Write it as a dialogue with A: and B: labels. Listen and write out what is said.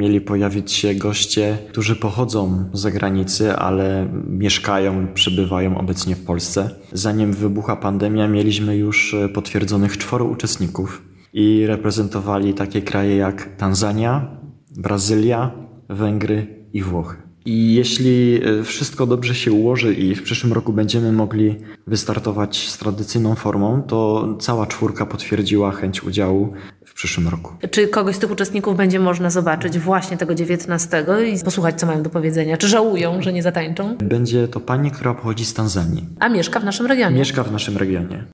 A: mieli pojawić się goście, którzy pochodzą z zagranicy, ale mieszkają, przebywają obecnie w Polsce. Zanim wybuchła pandemia, mieliśmy już potwierdzonych 4 uczestników i reprezentowali takie kraje jak Tanzania, Brazylia, Węgry i Włochy. I jeśli wszystko dobrze się ułoży i w przyszłym roku będziemy mogli wystartować z tradycyjną formą, to cała 4 potwierdziła chęć udziału w przyszłym roku.
B: Czy kogoś z tych uczestników będzie można zobaczyć właśnie tego 19 i posłuchać, co mają do powiedzenia? Czy żałują, że nie zatańczą?
A: Będzie to pani, która pochodzi z Tanzanii.
B: A mieszka w naszym regionie.
A: Mieszka w naszym regionie.